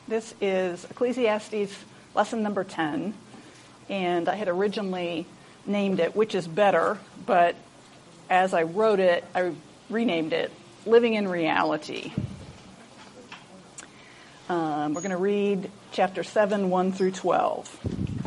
This is Ecclesiastes lesson number 10, and I had originally named it Which is Better, but as I wrote it, I renamed it Living in Reality. We're going to read chapter 7, 1 through 12.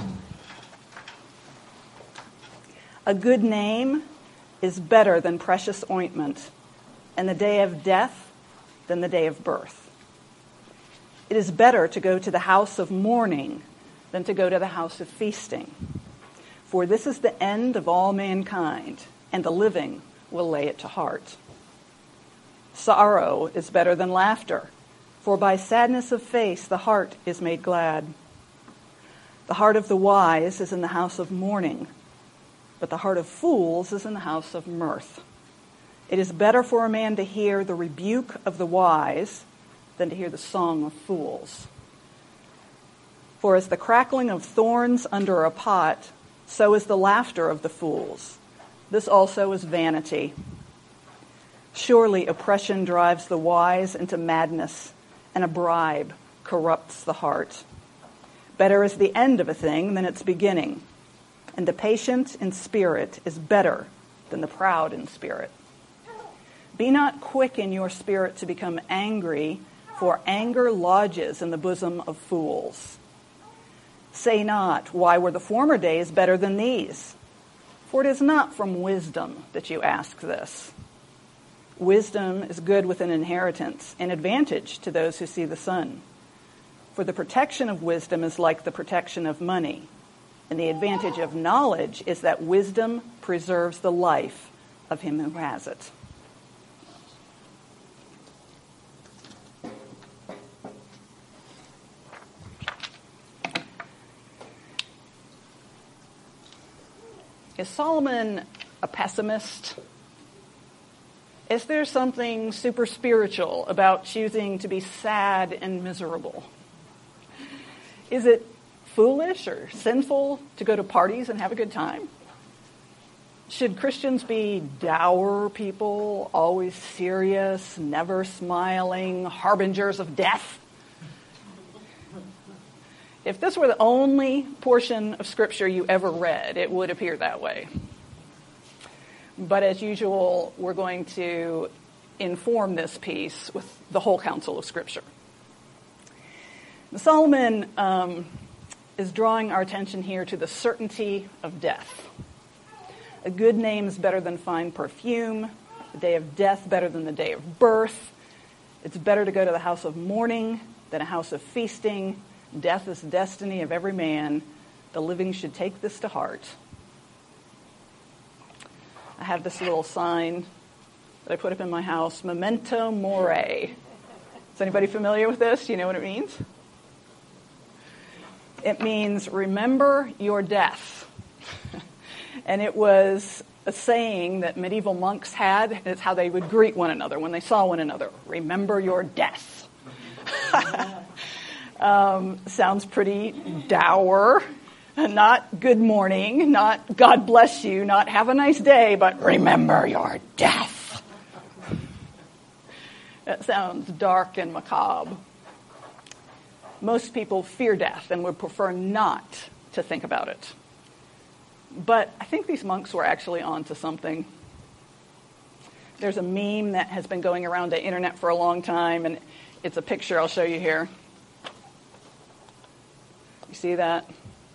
A good name is better than precious ointment, and the day of death than the day of birth. It is better to go to the house of mourning than to go to the house of feasting. For this is the end of all mankind, and the living will lay it to heart. Sorrow is better than laughter, for by sadness of face the heart is made glad. The heart of the wise is in the house of mourning, but the heart of fools is in the house of mirth. It is better for a man to hear the rebuke of the wise than to hear the song of fools. For as the crackling of thorns under a pot, so is the laughter of the fools. This also is vanity. Surely oppression drives the wise into madness, and a bribe corrupts the heart. Better is the end of a thing than its beginning, and the patient in spirit is better than the proud in spirit. Be not quick in your spirit to become angry, for anger lodges in the bosom of fools. Say not, why were the former days better than these? For it is not from wisdom that you ask this. Wisdom is good with an inheritance, an advantage to those who see the sun. For the protection of wisdom is like the protection of money, and the advantage of knowledge is that wisdom preserves the life of him who has it. Is Solomon a pessimist? Is there something super spiritual about choosing to be sad and miserable? Is it foolish or sinful to go to parties and have a good time? Should Christians be dour people, always serious, never smiling, harbingers of death? If this were the only portion of Scripture you ever read, it would appear that way. But as usual, we're going to inform this piece with the whole counsel of Scripture. Solomon is drawing our attention here to the certainty of death. A good name is better than fine perfume. The day of death better than the day of birth. It's better to go to the house of mourning than a house of feasting. Death is the destiny of every man. The living should take this to heart. I have this little sign that I put up in my house, Memento Mori. Is anybody familiar with this? Do you know what it means? It means remember your death. And it was a saying that medieval monks had. It's how they would greet one another when they saw one another. Remember your death. Sounds pretty dour. Not good morning, not God bless you, not have a nice day, but remember your death. That sounds dark and macabre. Most people fear death and would prefer not to think about it. But I think these monks were actually onto something. There's a meme that has been going around the internet for a long time, and it's a picture I'll show you here. You see that?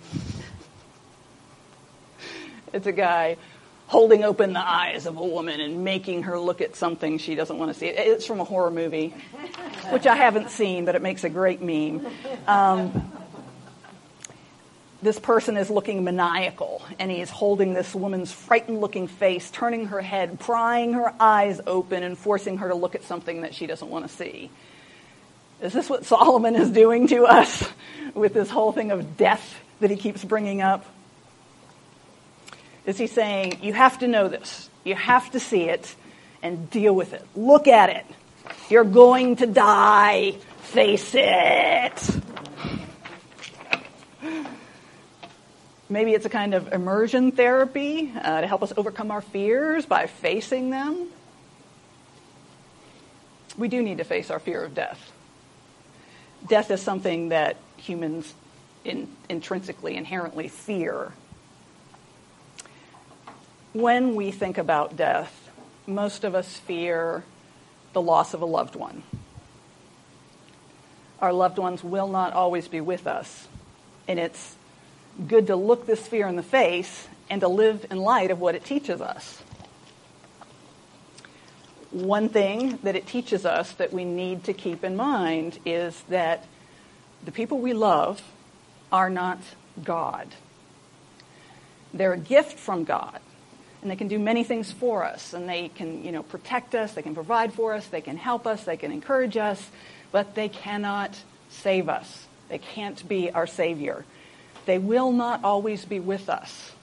It's a guy holding open the eyes of a woman and making her look at something she doesn't want to see. It's from a horror movie, which I haven't seen, but it makes a great meme. This person is looking maniacal, and he is holding this woman's frightened-looking face, turning her head, prying her eyes open, and forcing her to look at something that she doesn't want to see. Is this what Solomon is doing to us with this whole thing of death that he keeps bringing up? Is he saying, you have to know this, you have to see it, and deal with it. Look at it. You're going to die. Face it. Maybe it's a kind of immersion therapy to help us overcome our fears by facing them. We do need to face our fear of death. Death is something that humans intrinsically, inherently fear. When we think about death, most of us fear the loss of a loved one. Our loved ones will not always be with us, and it's good to look this fear in the face and to live in light of what it teaches us. One thing that it teaches us that we need to keep in mind is that the people we love are not God. They're a gift from God, and they can do many things for us, and they can, protect us, they can provide for us, they can help us, they can encourage us, but they cannot save us. They can't be our Savior. They will not always be with us.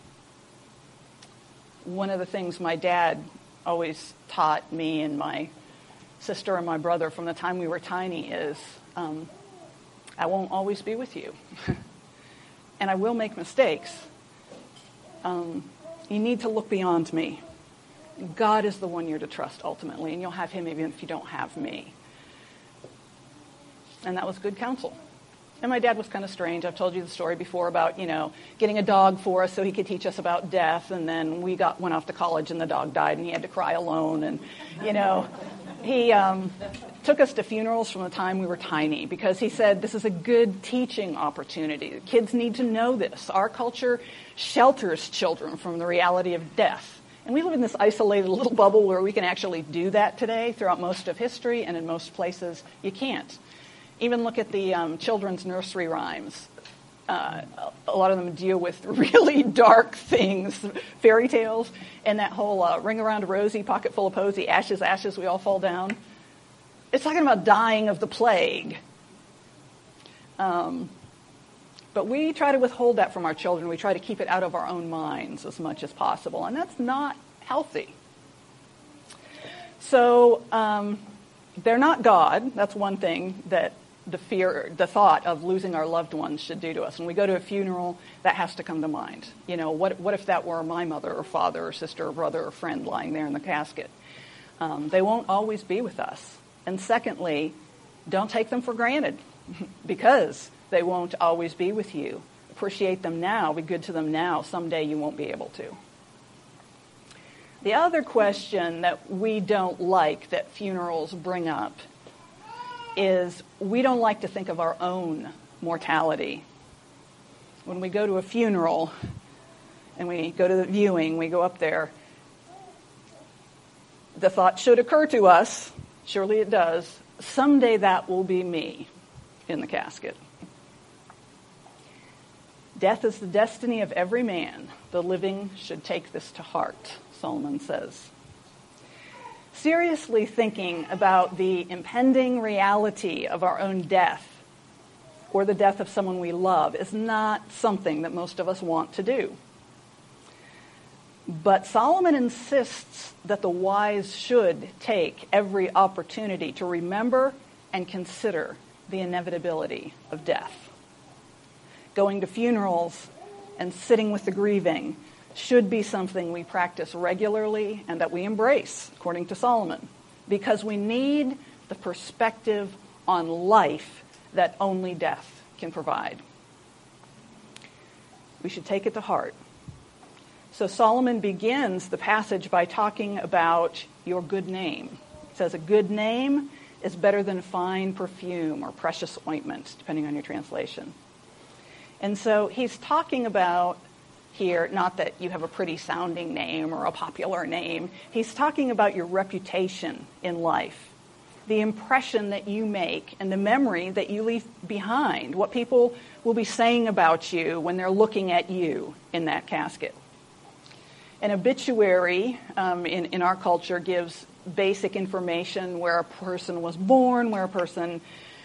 One of the things my dad always taught me and my sister and my brother from the time we were tiny is, I won't always be with you. And I will make mistakes. You need to look beyond me. God is the one you're to trust ultimately, and you'll have him even if you don't have me. And that was good counsel. And my dad was kind of strange. I've told you the story before about, getting a dog for us so he could teach us about death. And then we went off to college and the dog died and he had to cry alone. And, he took us to funerals from the time we were tiny because he said this is a good teaching opportunity. The kids need to know this. Our culture shelters children from the reality of death. And we live in this isolated little bubble where we can actually do that today throughout most of history, and in most places you can't. Even look at the children's nursery rhymes. A lot of them deal with really dark things, fairy tales, and that whole ring around a rosy, pocket full of posy, ashes, ashes, we all fall down. It's talking about dying of the plague. But we try to withhold that from our children. We try to keep it out of our own minds as much as possible, and that's not healthy. So they're not God. That's one thing that the thought of losing our loved ones should do to us. When we go to a funeral, that has to come to mind. What if that were my mother or father or sister or brother or friend lying there in the casket? They won't always be with us. And secondly, don't take them for granted because they won't always be with you. Appreciate them now, be good to them now. Someday you won't be able to. The other question that we don't like that funerals bring up is we don't like to think of our own mortality. When we go to a funeral and we go to the viewing, we go up there, the thought should occur to us, surely it does, someday that will be me in the casket. Death is the destiny of every man. The living should take this to heart, Solomon says. Seriously thinking about the impending reality of our own death or the death of someone we love is not something that most of us want to do. But Solomon insists that the wise should take every opportunity to remember and consider the inevitability of death. Going to funerals and sitting with the grieving should be something we practice regularly and that we embrace, according to Solomon, because we need the perspective on life that only death can provide. We should take it to heart. So Solomon begins the passage by talking about your good name. He says a good name is better than fine perfume or precious ointment, depending on your translation. And so he's talking about here, not that you have a pretty sounding name or a popular name. He's talking about your reputation in life, the impression that you make and the memory that you leave behind, what people will be saying about you when they're looking at you in that casket. An obituary in our culture gives basic information where a person was born, where a person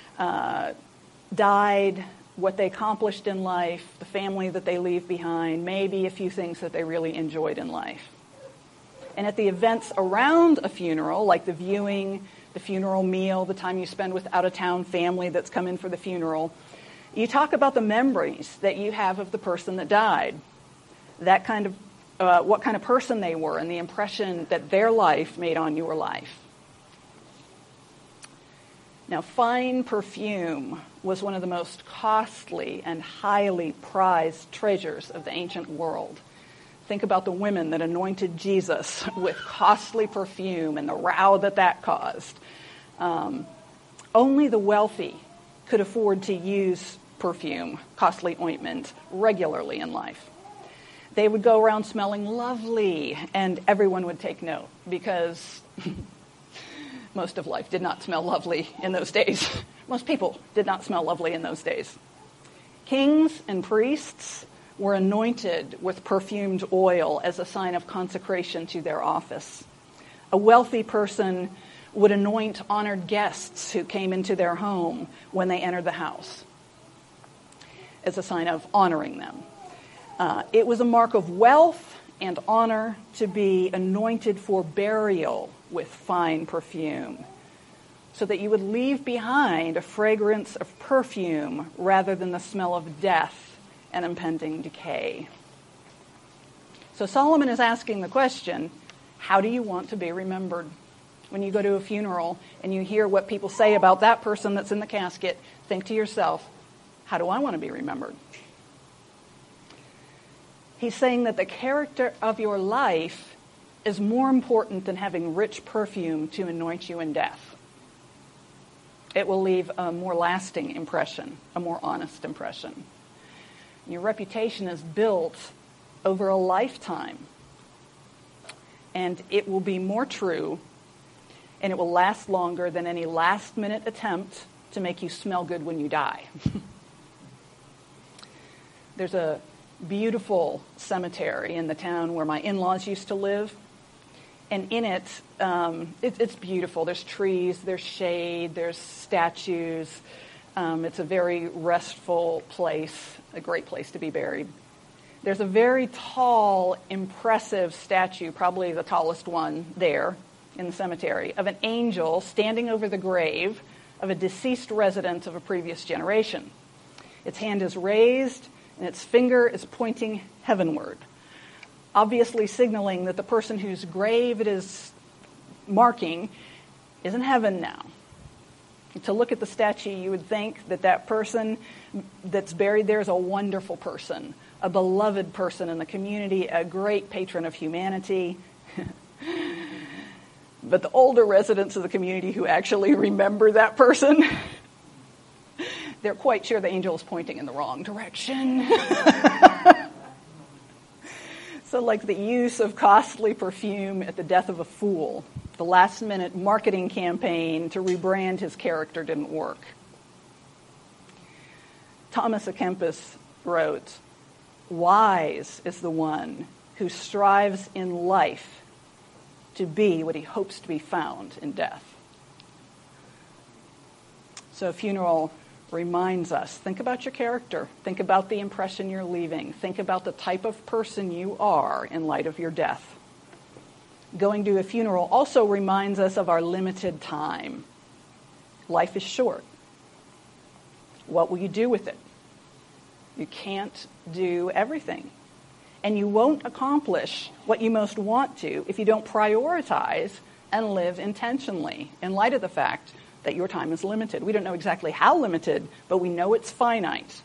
died, what they accomplished in life, the family that they leave behind, maybe a few things that they really enjoyed in life. And at the events around a funeral, like the viewing, the funeral meal, the time you spend with out-of-town family that's come in for the funeral, you talk about the memories that you have of the person that died, that kind of what kind of person they were and the impression that their life made on your life. Now, fine perfume was one of the most costly and highly prized treasures of the ancient world. Think about the women that anointed Jesus with costly perfume and the row that caused. Only the wealthy could afford to use perfume, costly ointment, regularly in life. They would go around smelling lovely, and everyone would take note because most of life did not smell lovely in those days. Most people did not smell lovely in those days. Kings and priests were anointed with perfumed oil as a sign of consecration to their office. A wealthy person would anoint honored guests who came into their home when they entered the house as a sign of honoring them. It was a mark of wealth and honor to be anointed for burial with fine perfume, so that you would leave behind a fragrance of perfume rather than the smell of death and impending decay. So Solomon is asking the question, how do you want to be remembered? When you go to a funeral and you hear what people say about that person that's in the casket, think to yourself, how do I want to be remembered? He's saying that the character of your life is more important than having rich perfume to anoint you in death. It will leave a more lasting impression, a more honest impression. Your reputation is built over a lifetime, and it will be more true, and it will last longer than any last-minute attempt to make you smell good when you die. There's a beautiful cemetery in the town where my in-laws used to live. And in it, it's beautiful. There's trees, there's shade, there's statues. It's a very restful place, a great place to be buried. There's a very tall, impressive statue, probably the tallest one there in the cemetery, of an angel standing over the grave of a deceased resident of a previous generation. Its hand is raised, and its finger is pointing heavenward, obviously signaling that the person whose grave it is marking is in heaven now. To look at the statue, you would think that that person that's buried there is a wonderful person, a beloved person in the community, a great patron of humanity. But the older residents of the community who actually remember that person, they're quite sure the angel is pointing in the wrong direction. So like the use of costly perfume at the death of a fool, the last-minute marketing campaign to rebrand his character didn't work. Thomas à Kempis wrote, "Wise is the one who strives in life to be what he hopes to be found in death." So a funeral reminds us, think about your character, think about the impression you're leaving, think about the type of person you are in light of your death. Going to a funeral also reminds us of our limited time. Life is short. What will you do with it? You can't do everything. And you won't accomplish what you most want to if you don't prioritize and live intentionally in light of the fact that your time is limited. We don't know exactly how limited, but we know it's finite.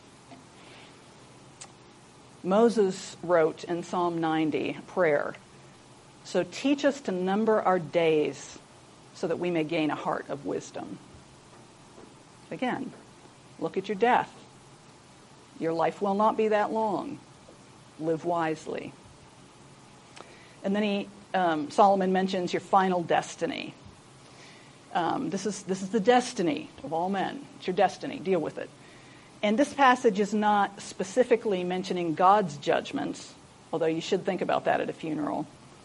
Moses wrote in Psalm 90, prayer, "So teach us to number our days so that we may gain a heart of wisdom." Again, look at your death. Your life will not be that long. Live wisely. And then Solomon mentions your final destiny. This is the destiny of all men. It's your destiny. Deal with it. And this passage is not specifically mentioning God's judgments, although you should think about that at a funeral.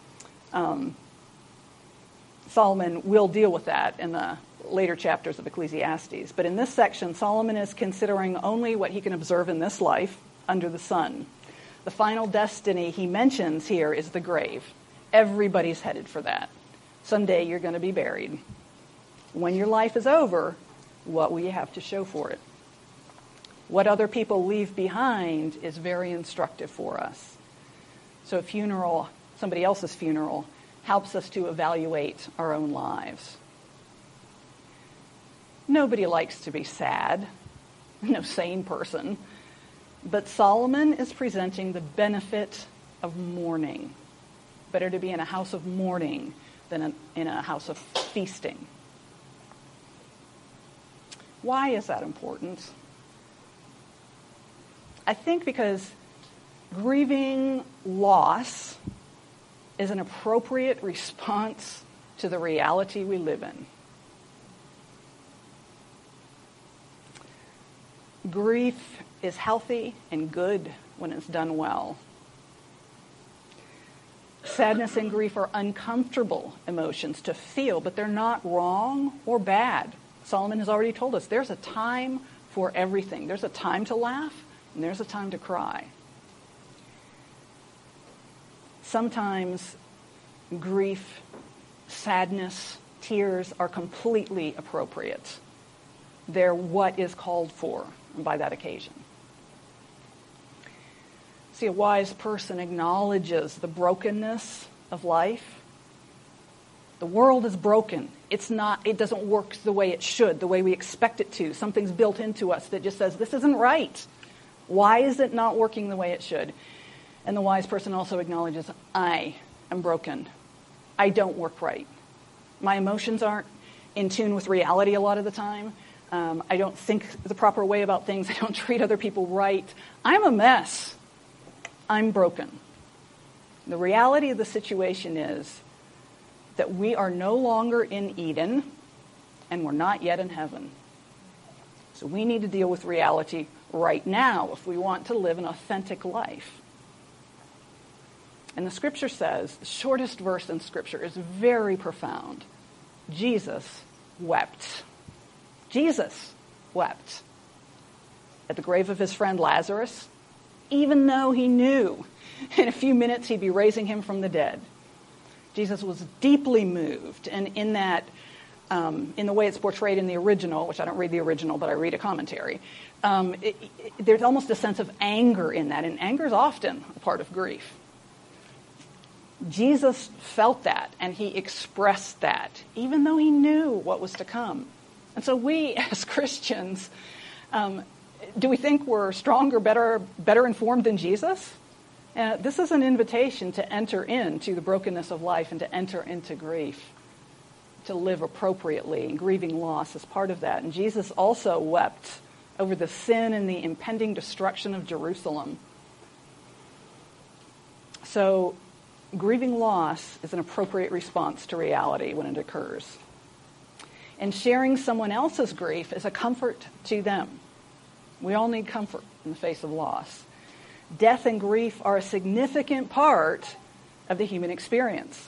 Solomon will deal with that in the later chapters of Ecclesiastes. But in this section, Solomon is considering only what he can observe in this life under the sun. The final destiny he mentions here is the grave. Everybody's headed for that. Someday you're going to be buried. When your life is over, what will you have to show for it? What other people leave behind is very instructive for us. So a funeral, somebody else's funeral, helps us to evaluate our own lives. Nobody likes to be sad. No sane person. But Solomon is presenting the benefit of mourning. Better to be in a house of mourning than in a house of feasting. Why is that important? I think because grieving loss is an appropriate response to the reality we live in. Grief is healthy and good when it's done well. Sadness and grief are uncomfortable emotions to feel, but they're not wrong or bad. Solomon has already told us there's a time for everything. There's a time to laugh and there's a time to cry. Sometimes grief, sadness, tears are completely appropriate. They're what is called for by that occasion. See, a wise person acknowledges the brokenness of life. The world is broken. It doesn't work the way it should, the way we expect it to. Something's built into us that just says, this isn't right. Why is it not working the way it should? And the wise person also acknowledges, I am broken. I don't work right. My emotions aren't in tune with reality a lot of the time. I don't think the proper way about things. I don't treat other people right. I'm a mess. I'm broken. The reality of the situation is that we are no longer in Eden and we're not yet in heaven. So we need to deal with reality right now if we want to live an authentic life. And the scripture says, the shortest verse in scripture is very profound. Jesus wept. Jesus wept at the grave of his friend Lazarus, even though he knew in a few minutes he'd be raising him from the dead. Jesus was deeply moved, and in that, in the way it's portrayed in the original, which I don't read the original, but I read a commentary, there's almost a sense of anger in that, and anger is often a part of grief. Jesus felt that, and he expressed that, even though he knew what was to come. And so we, as Christians, do we think we're stronger, better informed than Jesus? This is an invitation to enter into the brokenness of life and to enter into grief, to live appropriately, and grieving loss is part of that. And Jesus also wept over the sin and the impending destruction of Jerusalem. So grieving loss is an appropriate response to reality when it occurs. And sharing someone else's grief is a comfort to them. We all need comfort in the face of loss. Death and grief are a significant part of the human experience.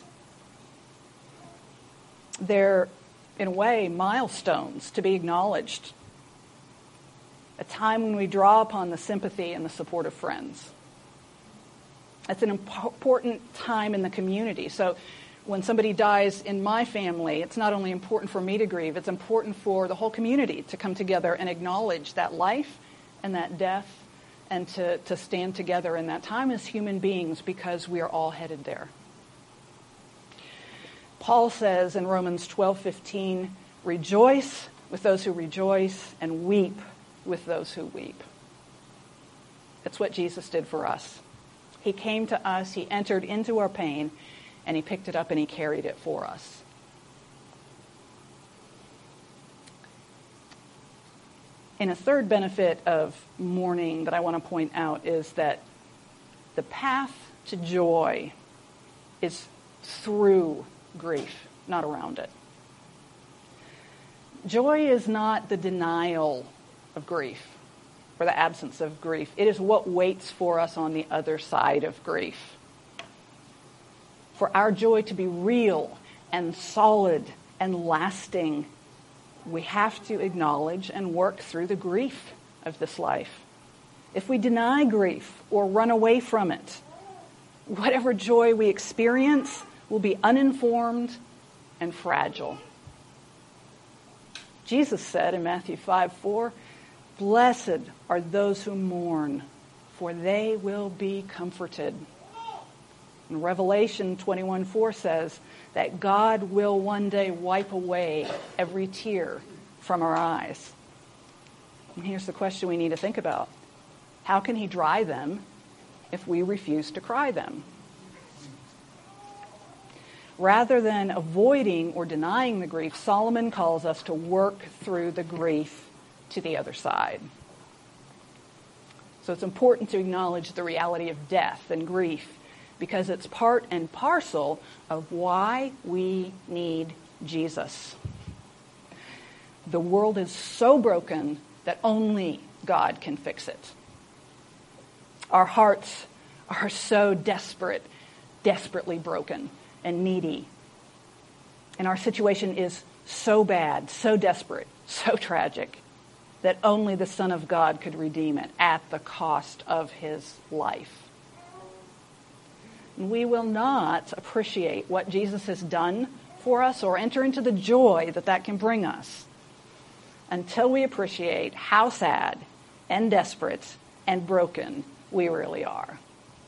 They're, in a way, milestones to be acknowledged. A time when we draw upon the sympathy and the support of friends. It's an important time in the community. So when somebody dies in my family, it's not only important for me to grieve, it's important for the whole community to come together and acknowledge that life and that death and to stand together in that time as human beings because we are all headed there. Paul says in Romans 12:15, rejoice with those who rejoice and weep with those who weep. That's what Jesus did for us. He came to us, he entered into our pain, and he picked it up and he carried it for us. And a third benefit of mourning that I want to point out is that the path to joy is through grief, not around it. Joy is not the denial of grief or the absence of grief. It is what waits for us on the other side of grief. For our joy to be real and solid and lasting, we have to acknowledge and work through the grief of this life. If we deny grief or run away from it, whatever joy we experience will be uninformed and fragile. Jesus said in Matthew 5:4, blessed are those who mourn, for they will be comforted. And Revelation 21:4 says that God will one day wipe away every tear from our eyes. And here's the question we need to think about. How can he dry them if we refuse to cry them? Rather than avoiding or denying the grief, Solomon calls us to work through the grief to the other side. So it's important to acknowledge the reality of death and grief because it's part and parcel of why we need Jesus. The world is so broken that only God can fix it. Our hearts are so desperately broken and needy. And our situation is so bad, so desperate, so tragic, that only the Son of God could redeem it at the cost of his life. And we will not appreciate what Jesus has done for us or enter into the joy that that can bring us until we appreciate how sad and desperate and broken we really are.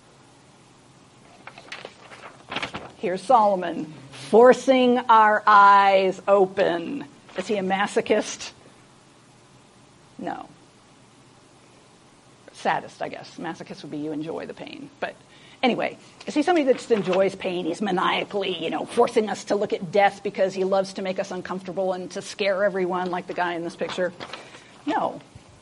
Here's Solomon forcing our eyes open. Is he a masochist? No. Sadist, I guess. Masochist would be you enjoy the pain. But anyway, is he somebody that just enjoys pain? He's maniacally, forcing us to look at death because he loves to make us uncomfortable and to scare everyone like the guy in this picture? No.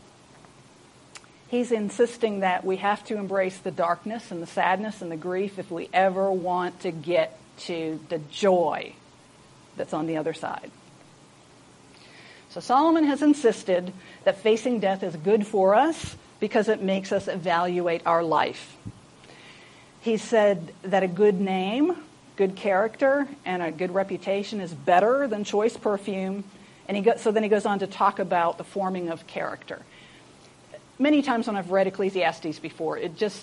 He's insisting that we have to embrace the darkness and the sadness and the grief if we ever want to get to the joy that's on the other side. So Solomon has insisted that facing death is good for us because it makes us evaluate our life. He said that a good name, good character, and a good reputation is better than choice perfume. And so then he goes on to talk about the forming of character. Many times when I've read Ecclesiastes before, it just,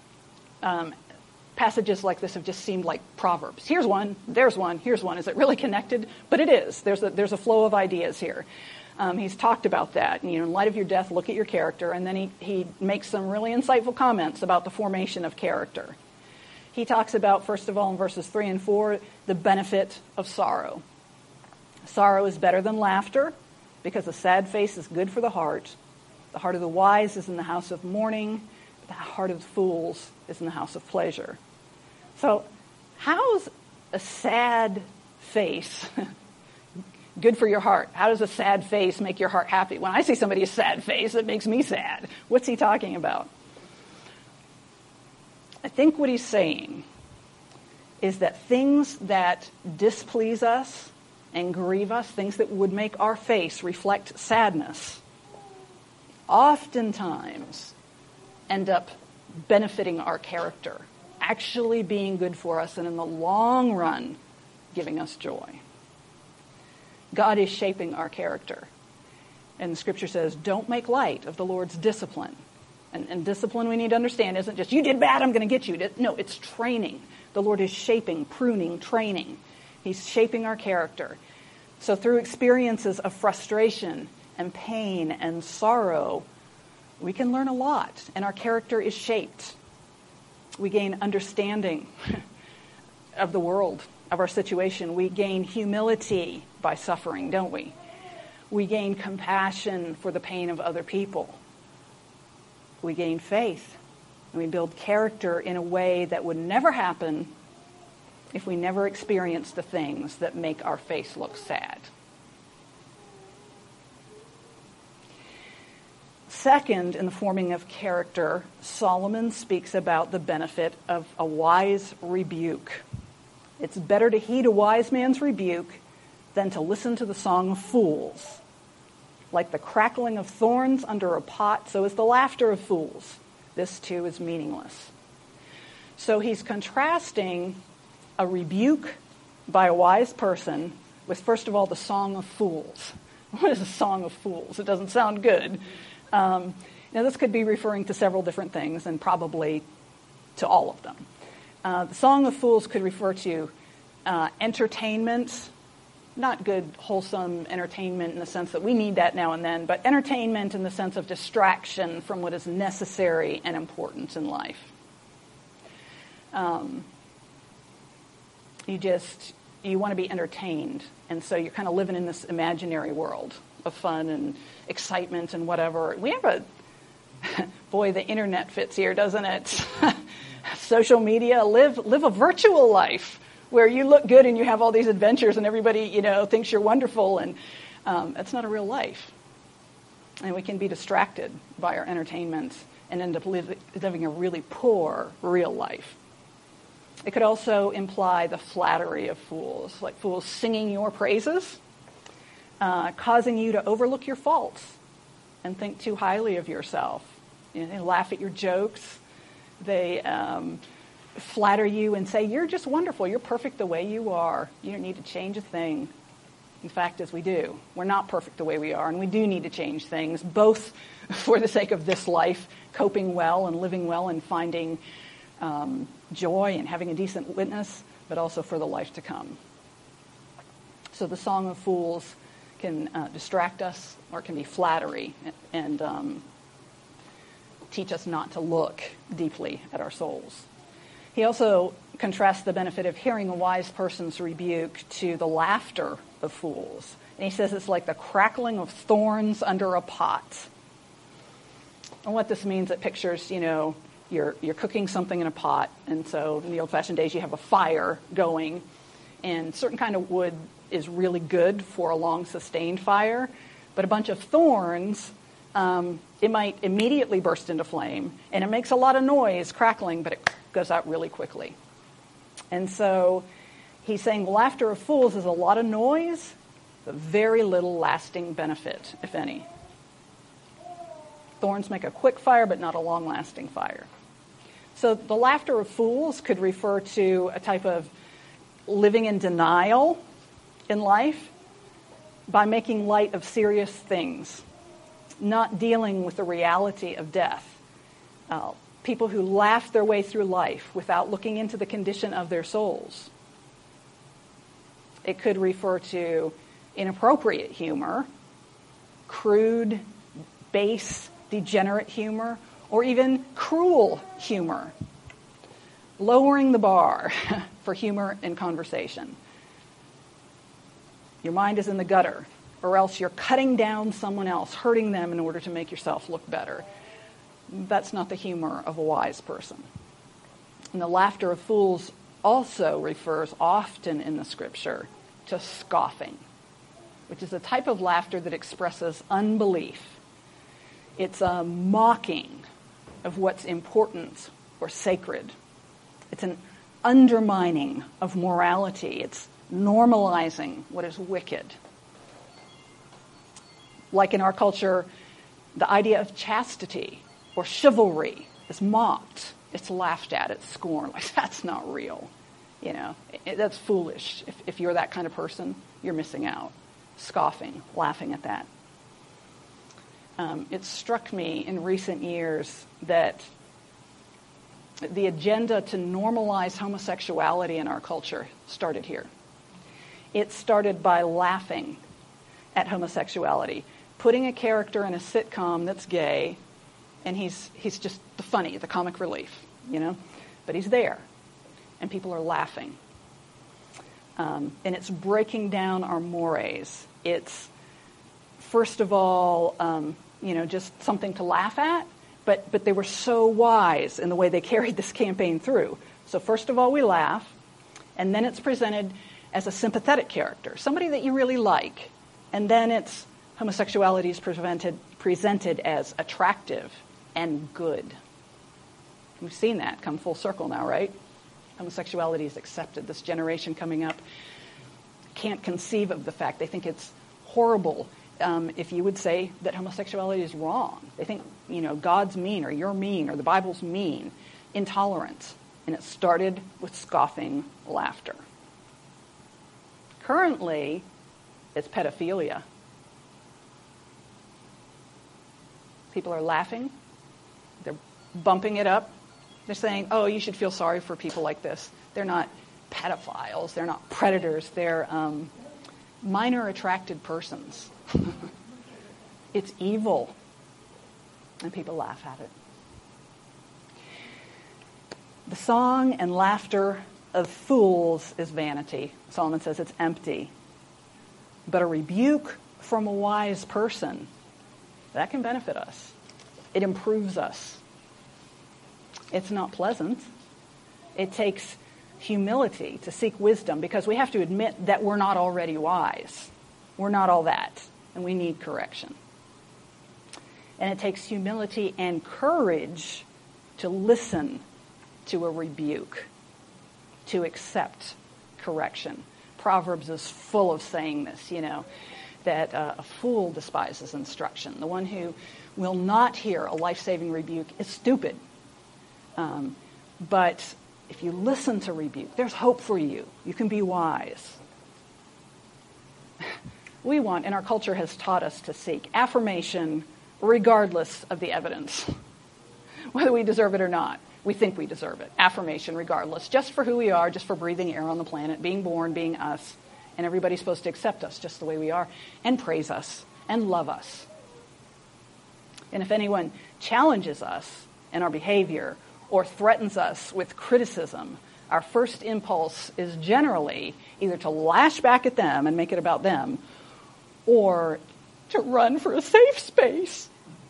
passages like this have just seemed like Proverbs. Here's one, there's one, here's one. Is it really connected? But it is. There's a flow of ideas here. He's talked about that. In light of your death, look at your character. And then he makes some really insightful comments about the formation of character. He talks about, first of all, in verses 3 and 4, the benefit of sorrow. Sorrow is better than laughter because a sad face is good for the heart. The heart of the wise is in the house of mourning. The heart of the fools is in the house of pleasure. So how's a sad face good for your heart? How does a sad face make your heart happy? When I see somebody's sad face, it makes me sad. What's he talking about? I think what he's saying is that things that displease us and grieve us, things that would make our face reflect sadness, oftentimes end up benefiting our character, actually being good for us, and in the long run, giving us joy. God is shaping our character. And the scripture says, don't make light of the Lord's discipline. And discipline, we need to understand, isn't just, you did bad, I'm going to get you. No, it's training. The Lord is shaping, pruning, training. He's shaping our character. So through experiences of frustration and pain and sorrow, we can learn a lot, and our character is shaped. We gain understanding of the world, of our situation. We gain humility by suffering, don't we? We gain compassion for the pain of other people. We gain faith, and we build character in a way that would never happen if we never experienced the things that make our face look sad. Second, in the forming of character, Solomon speaks about the benefit of a wise rebuke. It's better to heed a wise man's rebuke than to listen to the song of fools. Like the crackling of thorns under a pot, so is the laughter of fools. This too is meaningless. So he's contrasting a rebuke by a wise person with, first of all, the song of fools. What is a song of fools? It doesn't sound good. Now, this could be referring to several different things, and probably to all of them. The Song of Fools could refer to entertainment, not good, wholesome entertainment in the sense that we need that now and then, but entertainment in the sense of distraction from what is necessary and important in life. You want to be entertained, and so you're kind of living in this imaginary world. of fun and excitement and whatever. We have boy, the internet fits here, doesn't it? Social media, live a virtual life where you look good and you have all these adventures and everybody, thinks you're wonderful, and that's not a real life. And we can be distracted by our entertainment and end up living a really poor real life. It could also imply the flattery of fools, like fools singing your praises, causing you to overlook your faults and think too highly of yourself. They laugh at your jokes. They flatter you and say, you're just wonderful. You're perfect the way you are. You don't need to change a thing. In fact, as we do. We're not perfect the way we are, and we do need to change things, both for the sake of this life, coping well and living well and finding joy and having a decent witness, but also for the life to come. So the Song of Fools can distract us, or it can be flattery and teach us not to look deeply at our souls. He also contrasts the benefit of hearing a wise person's rebuke to the laughter of fools. And he says it's like the crackling of thorns under a pot. And what this means, it pictures, you're cooking something in a pot, and so in the old-fashioned days you have a fire going, and certain kind of wood is really good for a long, sustained fire, but a bunch of thorns, it might immediately burst into flame, and it makes a lot of noise, crackling, but it goes out really quickly. And so he's saying the laughter of fools is a lot of noise, but very little lasting benefit, if any. Thorns make a quick fire, but not a long-lasting fire. So the laughter of fools could refer to a type of living in denial in life by making light of serious things, not dealing with the reality of death. People who laugh their way through life without looking into the condition of their souls. It could refer to inappropriate humor, crude, base, degenerate humor, or even cruel humor. Lowering the bar for humor and conversation. Your mind is in the gutter, or else you're cutting down someone else, hurting them in order to make yourself look better. That's not the humor of a wise person. And the laughter of fools also refers often in the scripture to scoffing, which is a type of laughter that expresses unbelief. It's a mocking of what's important or sacred. It's an undermining of morality. It's normalizing what is wicked. Like in our culture, the idea of chastity or chivalry is mocked. It's laughed at. It's scorned. Like, that's not real. That's foolish. If you're that kind of person, you're missing out. Scoffing, laughing at that. It struck me in recent years that the agenda to normalize homosexuality in our culture started here. It started by laughing at homosexuality, putting a character in a sitcom that's gay, and he's just the comic relief, but he's there, and people are laughing. And it's breaking down our mores. It's, first of all, just something to laugh at, but they were so wise in the way they carried this campaign through. So first of all, we laugh, and then it's presented as a sympathetic character, somebody that you really like, and then homosexuality is presented as attractive and good. We've seen that come full circle now, right? Homosexuality is accepted. This generation coming up can't conceive of the fact. They think it's horrible if you would say that homosexuality is wrong. They think, God's mean, or you're mean, or the Bible's mean. Intolerance. And it started with scoffing laughter. Currently, it's pedophilia. People are laughing. They're bumping it up. They're saying, oh, you should feel sorry for people like this. They're not pedophiles. They're not predators. They're minor attracted persons. It's evil. And people laugh at it. The song and laughter of fools is vanity. Solomon says it's empty. But a rebuke from a wise person, that can benefit us. It improves us. It's not pleasant. It takes humility to seek wisdom because we have to admit that we're not already wise. We're not all that, and we need correction. And it takes humility and courage to listen to a rebuke, to accept correction. Proverbs is full of saying this, that a fool despises instruction. The one who will not hear a life-saving rebuke is stupid. But if you listen to rebuke, there's hope for you. You can be wise. We want, and our culture has taught us to seek affirmation regardless of the evidence. Whether we deserve it or not, we think we deserve it. Affirmation regardless, just for who we are, just for breathing air on the planet, being born, being us. And everybody's supposed to accept us just the way we are and praise us and love us. And if anyone challenges us in our behavior or threatens us with criticism, our first impulse is generally either to lash back at them and make it about them or to run for a safe space.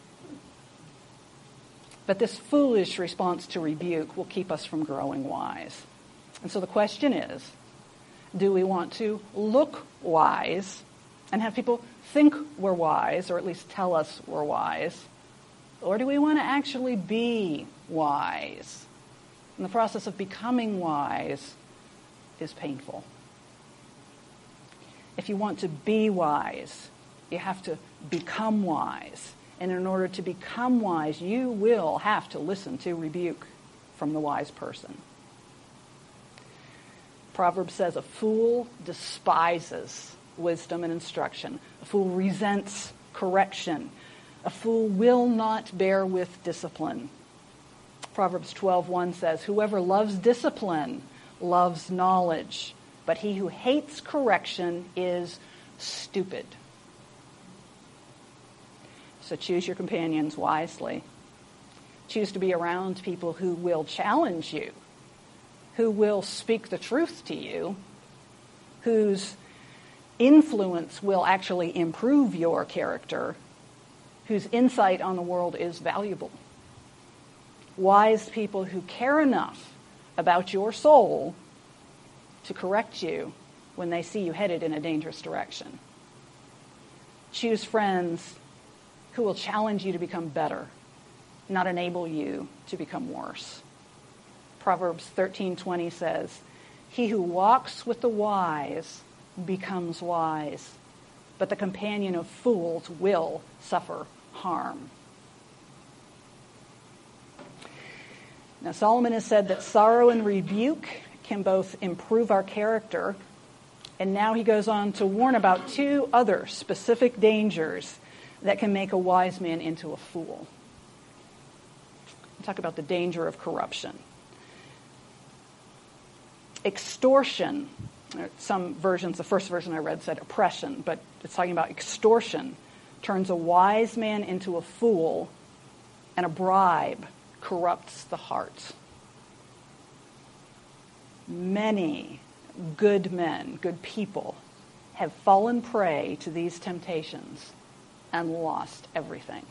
But this foolish response to rebuke will keep us from growing wise. And so the question is, do we want to look wise and have people think we're wise, or at least tell us we're wise? Or do we want to actually be wise? And the process of becoming wise is painful. If you want to be wise, you have to become wise. And in order to become wise, you will have to listen to rebuke from the wise person. Proverbs says a fool despises wisdom and instruction. A fool resents correction. A fool will not bear with discipline. Proverbs 12:1 says, whoever loves discipline loves knowledge, but he who hates correction is stupid. So choose your companions wisely. Choose to be around people who will challenge you, who will speak the truth to you, whose influence will actually improve your character, whose insight on the world is valuable. Wise people who care enough about your soul to correct you when they see you headed in a dangerous direction. Choose friends who will challenge you to become better, not enable you to become worse. Proverbs 13:20 says, he who walks with the wise becomes wise, but the companion of fools will suffer harm. Now, Solomon has said that sorrow and rebuke can both improve our character, and now he goes on to warn about two other specific dangers that can make a wise man into a fool. We'll talk about the danger of corruption. Extortion. Some versions, the first version I read said oppression, but it's talking about extortion. Turns a wise man into a fool, and a bribe corrupts the heart. Many good men, good people, have fallen prey to these temptations and lost everything.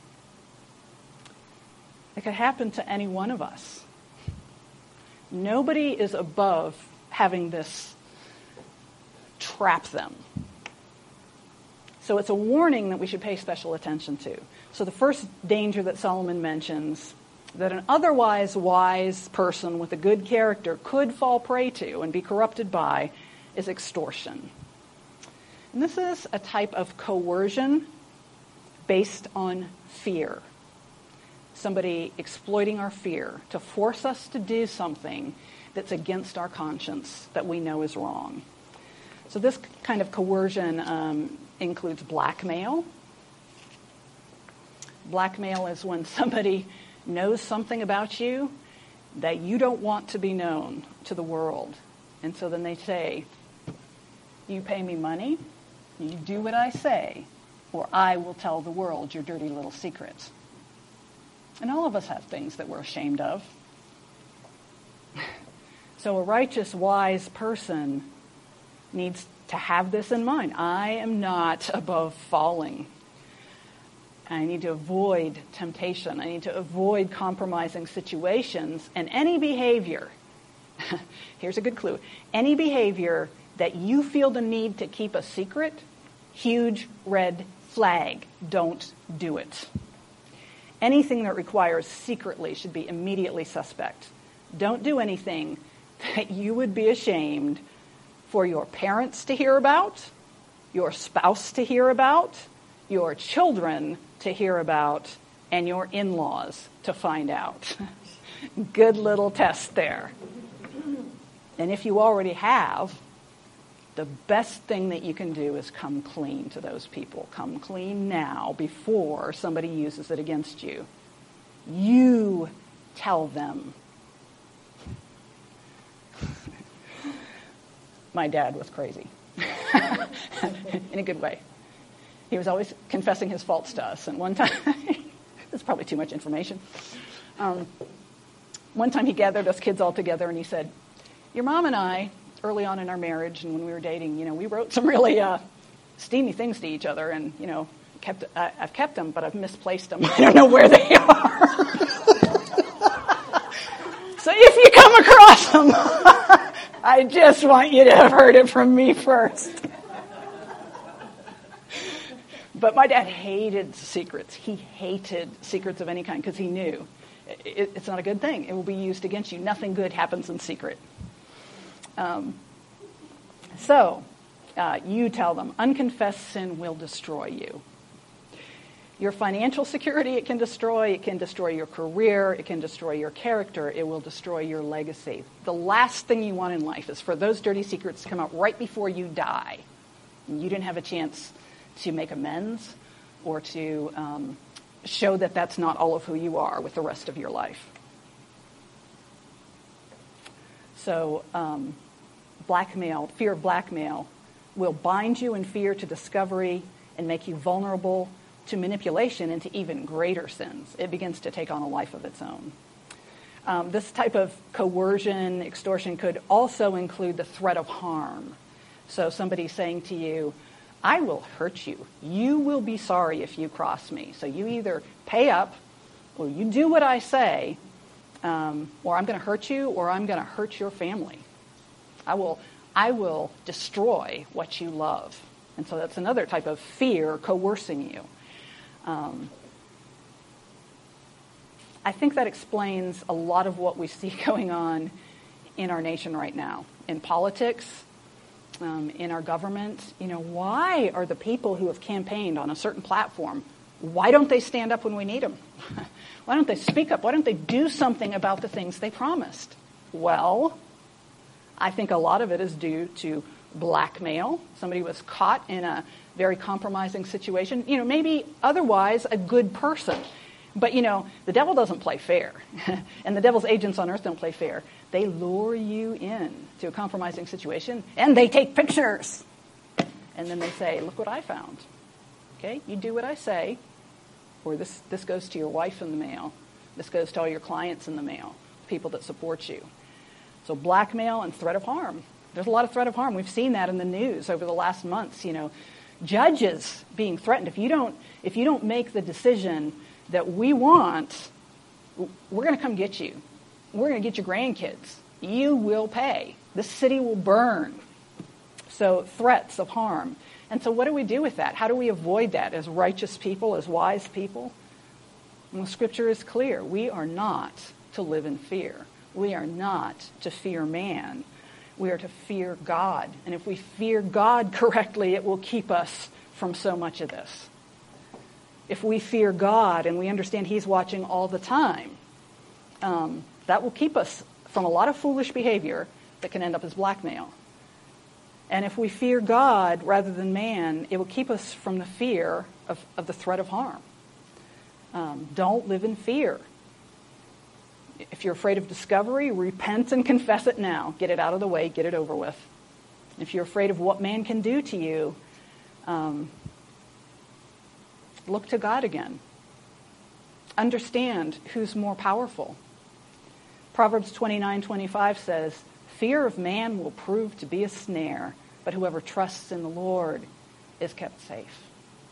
It could happen to any one of us. Nobody is above having this trap them. So it's a warning that we should pay special attention to. So the first danger that Solomon mentions, that an otherwise wise person with a good character could fall prey to and be corrupted by, is extortion. And this is a type of coercion based on fear. Somebody exploiting our fear to force us to do something that's against our conscience that we know is wrong. So this kind of coercion includes blackmail. Blackmail is when somebody knows something about you that you don't want to be known to the world. And so then they say, you pay me money, you do what I say, or I will tell the world your dirty little secrets. And all of us have things that we're ashamed of. So a righteous, wise person needs to have this in mind. I am not above falling. I need to avoid temptation. I need to avoid compromising situations. And any behavior, here's a good clue, any behavior that you feel the need to keep a secret, huge red flag. Don't do it. Anything that requires secretly should be immediately suspect. Don't do anything that you would be ashamed for your parents to hear about, your spouse to hear about, your children to hear about, and your in-laws to find out. Good little test there. And if you already have, the best thing that you can do is come clean to those people. Come clean now before somebody uses it against you. You tell them. My dad was crazy. In a good way. He was always confessing his faults to us. And one time, this is probably too much information. One time he gathered us kids all together and he said, your mom and I, early on in our marriage and when we were dating, we wrote some really steamy things to each other, and I've kept them, but I've misplaced them. I don't know where they are. So if you come across them, I just want you to have heard it from me first. But my dad hated secrets. He hated secrets of any kind because he knew it's not a good thing. It will be used against you. Nothing good happens in secret. So you tell them, unconfessed sin will destroy you. Your financial security, it can destroy. It can destroy your career. It can destroy your character. It will destroy your legacy. The last thing you want in life is for those dirty secrets to come out right before you die. And you didn't have a chance to make amends or to show that that's not all of who you are with the rest of your life. So fear of blackmail will bind you in fear to discovery and make you vulnerable to manipulation into even greater sins. It begins to take on a life of its own. This type of coercion, extortion could also include the threat of harm. So somebody saying to you, I will hurt you. You will be sorry if you cross me. So you either pay up or you do what I say, or I'm going to hurt you, or I'm going to hurt your family. I will destroy what you love. And so that's another type of fear coercing you. I think that explains a lot of what we see going on in our nation right now, in politics, in our government. Why are the people who have campaigned on a certain platform, why don't they stand up when we need them? Why don't they speak up? Why don't they do something about the things they promised? Well, I think a lot of it is due to blackmail. Somebody was caught in a very compromising situation. Maybe otherwise a good person. But, the devil doesn't play fair. And the devil's agents on earth don't play fair. They lure you in to a compromising situation, and they take pictures. And then they say, look what I found. Okay, you do what I say, or this goes to your wife in the mail. This goes to all your clients in the mail, people that support you. So blackmail and threat of harm. There's a lot of threat of harm. We've seen that in the news over the last months. Judges being threatened. If you don't make the decision that we want, we're going to come get you. We're going to get your grandkids. You will pay. This city will burn. So threats of harm. And so what do we do with that? How do we avoid that as righteous people, as wise people? Well, Scripture is clear. We are not to live in fear. We are not to fear man. We are to fear God. And if we fear God correctly, it will keep us from so much of this. If we fear God and we understand He's watching all the time, that will keep us from a lot of foolish behavior that can end up as blackmail. And if we fear God rather than man, it will keep us from the fear of the threat of harm. Don't live in fear. If you're afraid of discovery, repent and confess it now. Get it out of the way, get it over with. If you're afraid of what man can do to you, look to God again. Understand who's more powerful. Proverbs 29:25 says, fear of man will prove to be a snare, but whoever trusts in the Lord is kept safe.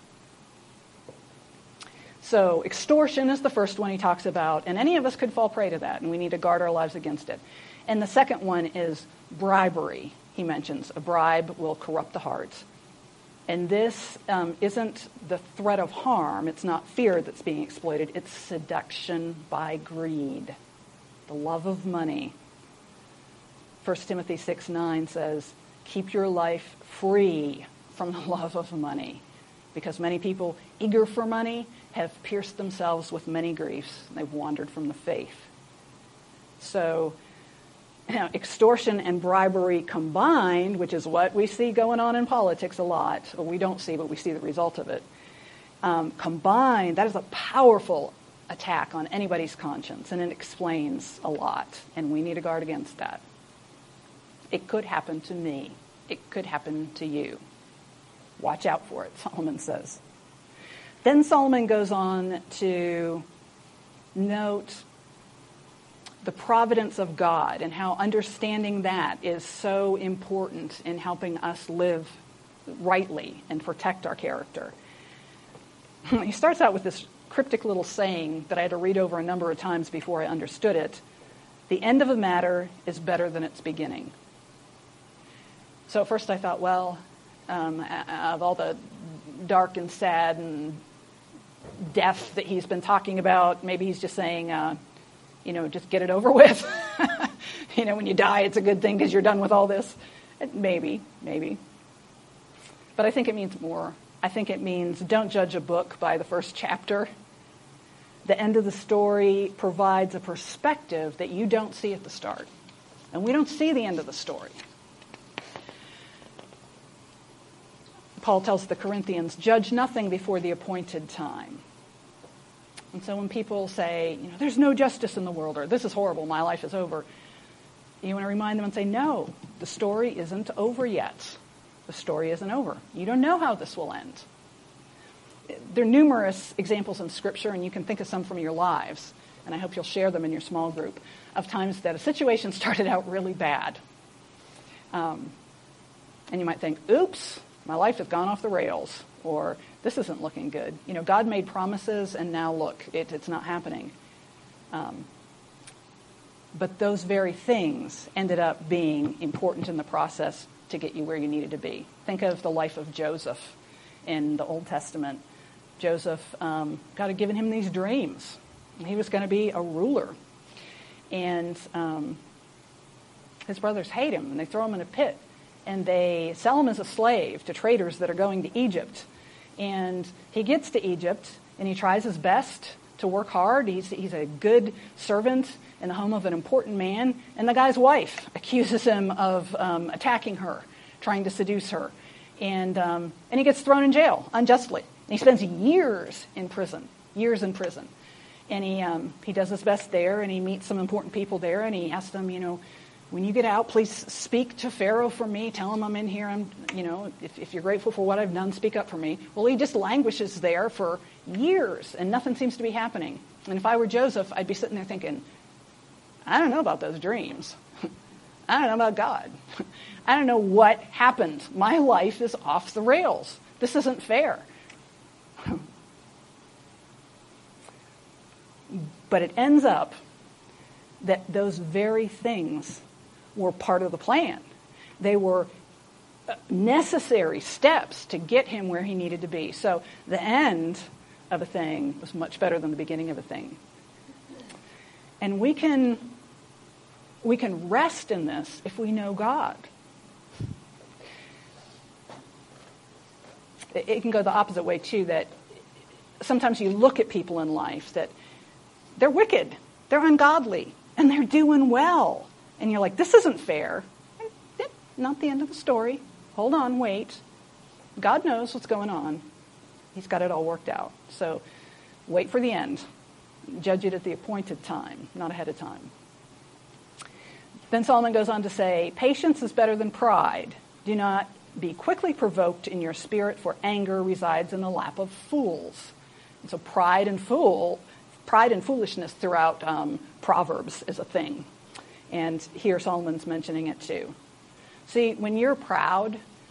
So extortion is the first one he talks about, and any of us could fall prey to that, and we need to guard our lives against it. And the second one is bribery. He mentions a bribe will corrupt the heart. And this isn't the threat of harm. It's not fear that's being exploited. It's seduction by greed, the love of money. 1 Timothy 6:9 says, keep your life free from the love of money, because many people eager for money have pierced themselves with many griefs. They've wandered from the faith. So, extortion and bribery combined, which is what we see going on in politics a lot, or we don't see, but we see the result of it, combined, that is a powerful attack on anybody's conscience, and it explains a lot, and we need to guard against that. It could happen to me. It could happen to you. Watch out for it, Solomon says. Then Solomon goes on to note the providence of God and how understanding that is so important in helping us live rightly and protect our character. He starts out with this cryptic little saying that I had to read over a number of times before I understood it. The end of a matter is better than its beginning. So at first I thought, well, of all the dark and sad and death that he's been talking about, maybe he's just saying, just get it over with. When you die, it's a good thing because you're done with all this. Maybe. But I think it means more. I think it means don't judge a book by the first chapter. The end of the story provides a perspective that you don't see at the start. And we don't see the end of the story. Paul tells the Corinthians, judge nothing before the appointed time. And so when people say, there's no justice in the world, or this is horrible, my life is over, you want to remind them and say, no, the story isn't over yet. The story isn't over. You don't know how this will end. There are numerous examples in Scripture, and you can think of some from your lives, and I hope you'll share them in your small group, of times that a situation started out really bad. And you might think, oops, my life has gone off the rails, or this isn't looking good. God made promises, and now look, it's not happening. But those very things ended up being important in the process to get you where you needed to be. Think of the life of Joseph in the Old Testament. Joseph, God had given him these dreams. He was going to be a ruler. And his brothers hate him, and they throw him in a pit. And they sell him as a slave to traders that are going to Egypt. And he gets to Egypt, and he tries his best to work hard. He's a good servant in the home of an important man. And the guy's wife accuses him of attacking her, trying to seduce her. And he gets thrown in jail unjustly. And he spends years in prison. And he does his best there, and he meets some important people there, and he asks them, when you get out, please speak to Pharaoh for me. Tell him I'm in here. If you're grateful for what I've done, speak up for me. Well, he just languishes there for years, and nothing seems to be happening. And if I were Joseph, I'd be sitting there thinking, I don't know about those dreams. I don't know about God. I don't know what happened. My life is off the rails. This isn't fair. But it ends up that those very things were part of the plan. They were necessary steps to get him where he needed to be. So the end of a thing was much better than the beginning of a thing. And we can rest in this if we know God. It can go the opposite way, too, that sometimes you look at people in life that they're wicked, they're ungodly, and they're doing well. And you're like, this isn't fair. Not the end of the story. Hold on, wait. God knows what's going on. He's got it all worked out. So wait for the end. Judge it at the appointed time, not ahead of time. Then Solomon goes on to say, patience is better than pride. Do not be quickly provoked in your spirit, for anger resides in the lap of fools. And so pride and foolishness throughout Proverbs is a thing. And here Solomon's mentioning it too. See, when you're proud,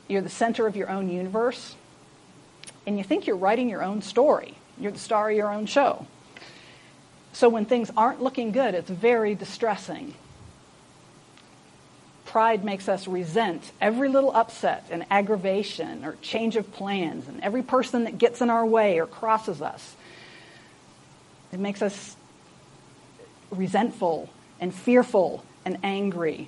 you're the center of your own universe, and you think you're writing your own story. You're the star of your own show. So when things aren't looking good, it's very distressing. Pride makes us resent every little upset and aggravation or change of plans and every person that gets in our way or crosses us. It makes us resentful and fearful and angry.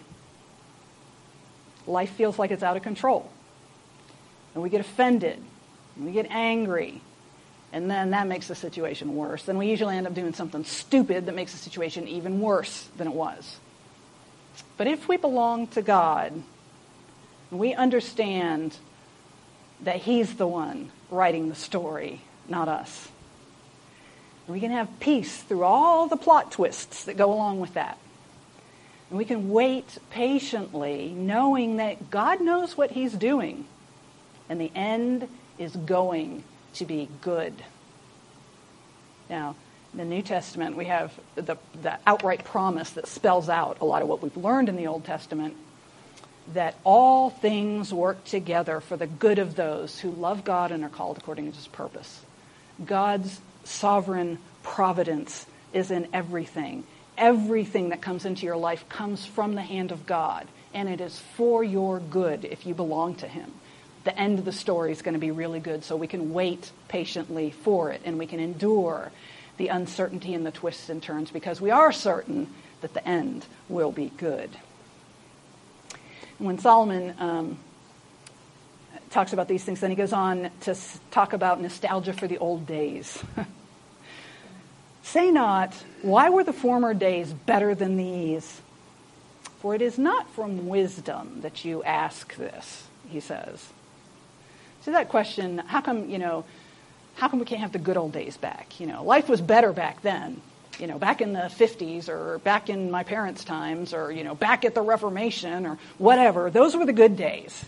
Life feels like it's out of control. And we get offended. And we get angry. And then that makes the situation worse. Then we usually end up doing something stupid that makes the situation even worse than it was. But if we belong to God, we understand that He's the one writing the story, not us. We can have peace through all the plot twists that go along with that. And we can wait patiently, knowing that God knows what He's doing. And the end is going to be good. Now, in the New Testament, we have the outright promise that spells out a lot of what we've learned in the Old Testament, that all things work together for the good of those who love God and are called according to His purpose. God's sovereign providence is in everything. Everything that comes into your life comes from the hand of God, and it is for your good if you belong to Him. The end of the story is going to be really good, so we can wait patiently for it, and we can endure the uncertainty and the twists and turns because we are certain that the end will be good. And when Solomon talks about these things, then he goes on to talk about nostalgia for the old days. Say not, why were the former days better than these? For it is not from wisdom that you ask this, he says. So that question, how come we can't have the good old days back? Life was better back then. Back in the 50s or back in my parents' times or, back at the Reformation or whatever. Those were the good days.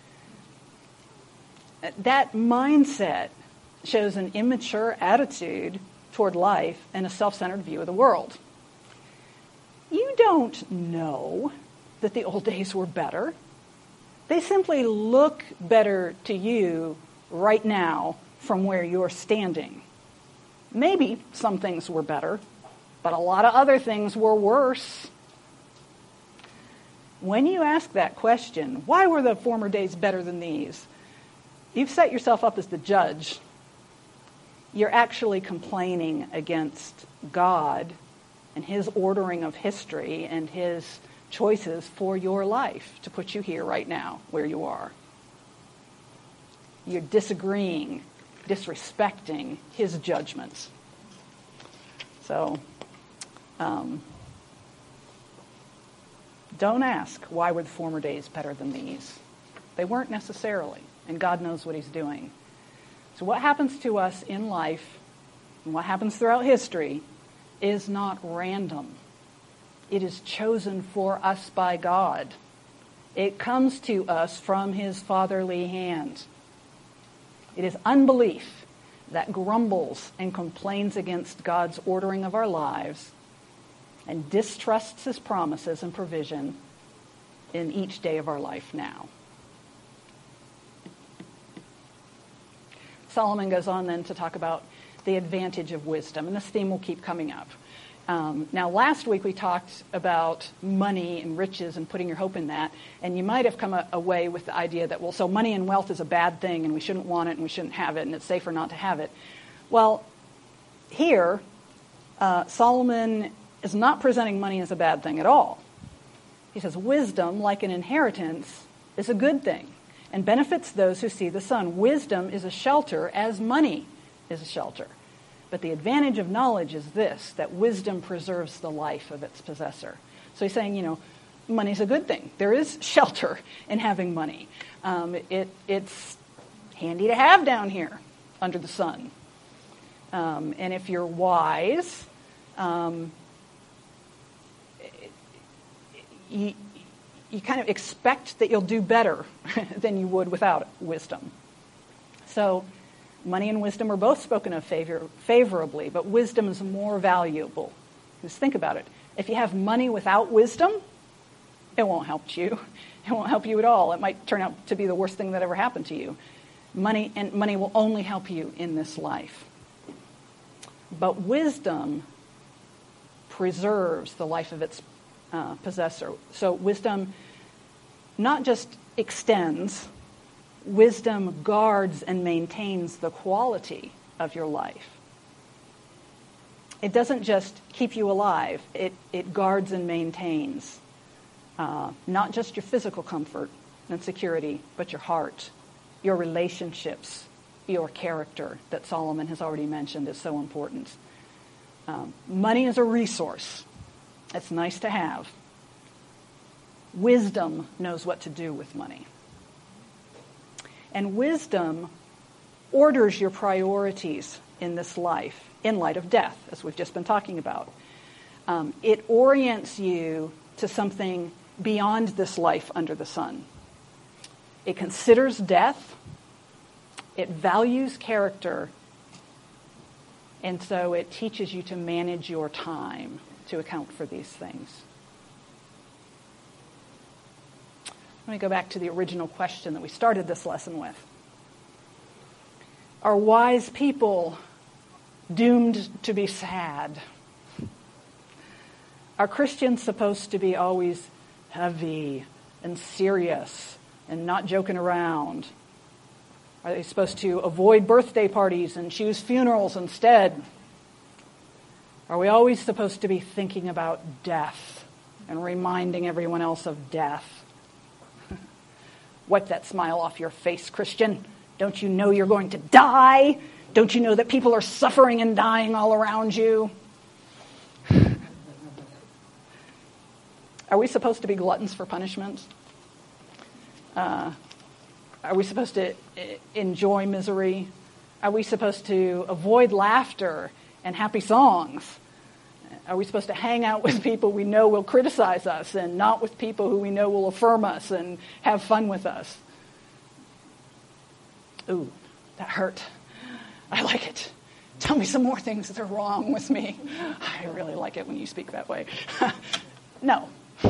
That mindset shows an immature attitude toward life and a self-centered view of the world. You don't know that the old days were better. They simply look better to you right now from where you're standing. Maybe some things were better, but a lot of other things were worse. When you ask that question, why were the former days better than these? You've set yourself up as the judge. You're actually complaining against God and His ordering of history and His choices for your life to put you here right now where you are. You're disagreeing, disrespecting His judgments. So, don't ask, why were the former days better than these? They weren't necessarily, and God knows what He's doing. So what happens to us in life, and what happens throughout history, is not random. It is chosen for us by God. It comes to us from His fatherly hand. It is unbelief that grumbles and complains against God's ordering of our lives and distrusts His promises and provision in each day of our life now. Solomon goes on then to talk about the advantage of wisdom, and this theme will keep coming up. Now, last week we talked about money and riches and putting your hope in that, and you might have come away with the idea that, so money and wealth is a bad thing, and we shouldn't want it, and we shouldn't have it, and it's safer not to have it. Well, here, Solomon is not presenting money as a bad thing at all. He says, wisdom, like an inheritance, is a good thing and benefits those who see the sun. Wisdom is a shelter as money is a shelter. But the advantage of knowledge is this, that wisdom preserves the life of its possessor. So he's saying, money's a good thing. There is shelter in having money. It's handy to have down here under the sun. And if you're wise, you kind of expect that you'll do better than you would without wisdom. So money and wisdom are both spoken of favorably, but wisdom is more valuable. Just think about it. If you have money without wisdom, it won't help you. It won't help you at all. It might turn out to be the worst thing that ever happened to you. Money will only help you in this life. But wisdom preserves the life of its possessor. So wisdom not just extends, wisdom guards and maintains the quality of your life. It doesn't just keep you alive, it guards and maintains not just your physical comfort and security, but your heart, your relationships, your character that Solomon has already mentioned is so important. Money is a resource. It's nice to have. Wisdom knows what to do with money. And wisdom orders your priorities in this life in light of death, as we've just been talking about. It orients you to something beyond this life under the sun. It considers death. It values character. And so it teaches you to manage your time to account for these things. Let me go back to the original question that we started this lesson with. Are wise people doomed to be sad? Are Christians supposed to be always heavy and serious and not joking around? Are they supposed to avoid birthday parties and choose funerals instead? Are we always supposed to be thinking about death and reminding everyone else of death? Wipe that smile off your face, Christian. Don't you know you're going to die? Don't you know that people are suffering and dying all around you? Are we supposed to be gluttons for punishment? Are we supposed to enjoy misery? Are we supposed to avoid laughter and happy songs? Are we supposed to hang out with people we know will criticize us and not with people who we know will affirm us and have fun with us? Ooh, that hurt. I like it. Tell me some more things that are wrong with me. I really like it when you speak that way. No.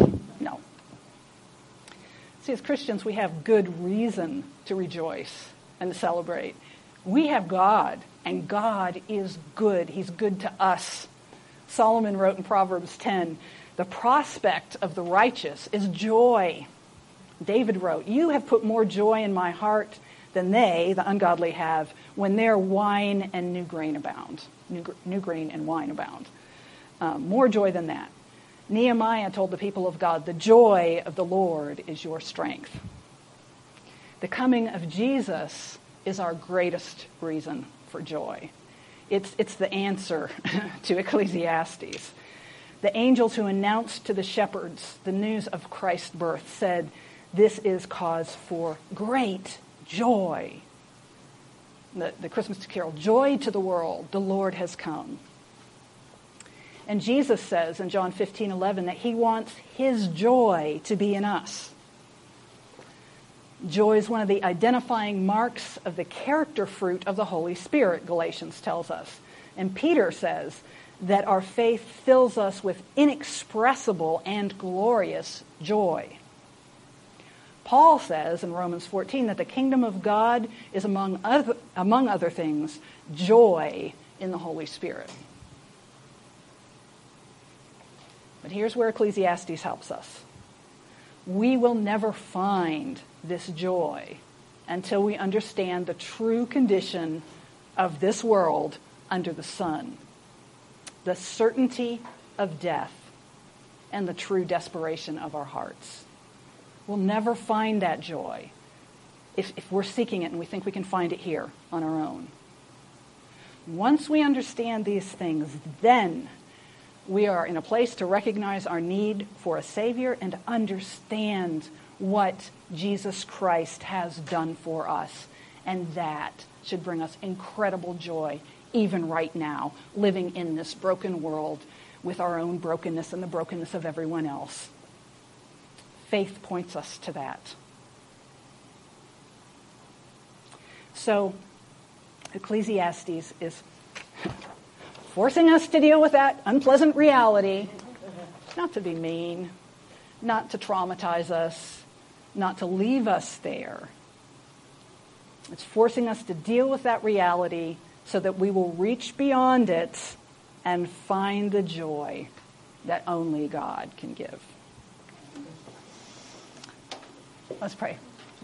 See, as Christians, we have good reason to rejoice and to celebrate. We have God, and God is good. He's good to us. Solomon wrote in Proverbs 10, the prospect of the righteous is joy. David wrote, you have put more joy in my heart than they, the ungodly, have when their wine and new grain abound. New grain and wine abound. More joy than that. Nehemiah told the people of God, the joy of the Lord is your strength. The coming of Jesus is our greatest reason for joy. It's the answer to Ecclesiastes. The angels who announced to the shepherds the news of Christ's birth said, this is cause for great joy. The Christmas carol, joy to the world, the Lord has come. And Jesus says in John 15:11 that he wants his joy to be in us. Joy is one of the identifying marks of the character fruit of the Holy Spirit, Galatians tells us. And Peter says that our faith fills us with inexpressible and glorious joy. Paul says in Romans 14 that the kingdom of God is, among other things, joy in the Holy Spirit. But here's where Ecclesiastes helps us. We will never find this joy until we understand the true condition of this world under the sun, the certainty of death, and the true desperation of our hearts. We'll never find that joy if we're seeking it and we think we can find it here on our own. Once we understand these things, then we are in a place to recognize our need for a Savior and to understand what Jesus Christ has done for us. And that should bring us incredible joy, even right now, living in this broken world with our own brokenness and the brokenness of everyone else. Faith points us to that. So, Ecclesiastes is forcing us to deal with that unpleasant reality. Not to be mean, not to traumatize us, not to leave us there. It's forcing us to deal with that reality so that we will reach beyond it and find the joy that only God can give. Let's pray.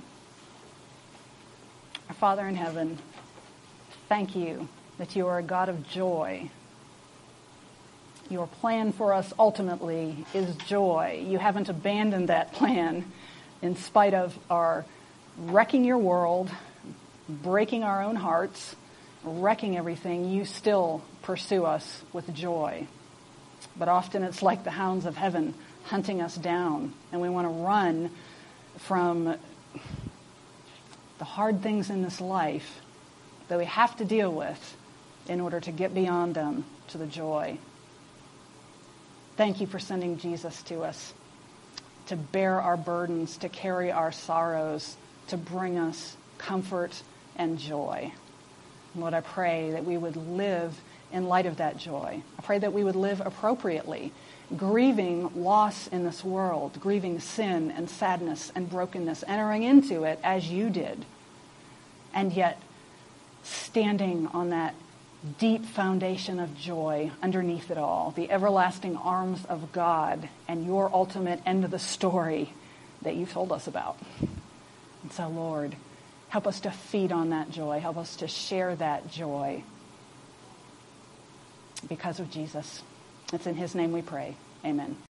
Our Father in heaven, thank you that you are a God of joy. Your plan for us ultimately is joy. You haven't abandoned that plan in spite of our wrecking your world, breaking our own hearts, wrecking everything. You still pursue us with joy. But often it's like the hounds of heaven hunting us down, and we want to run from the hard things in this life that we have to deal with in order to get beyond them to the joy. Thank you for sending Jesus to us, to bear our burdens, to carry our sorrows, to bring us comfort and joy. Lord, I pray that we would live in light of that joy. I pray that we would live appropriately, grieving loss in this world, grieving sin and sadness and brokenness, entering into it as you did, and yet standing on that deep foundation of joy underneath it all, the everlasting arms of God and your ultimate end of the story that you've told us about. And so, Lord, help us to feed on that joy. Help us to share that joy because of Jesus. It's in his name we pray. Amen.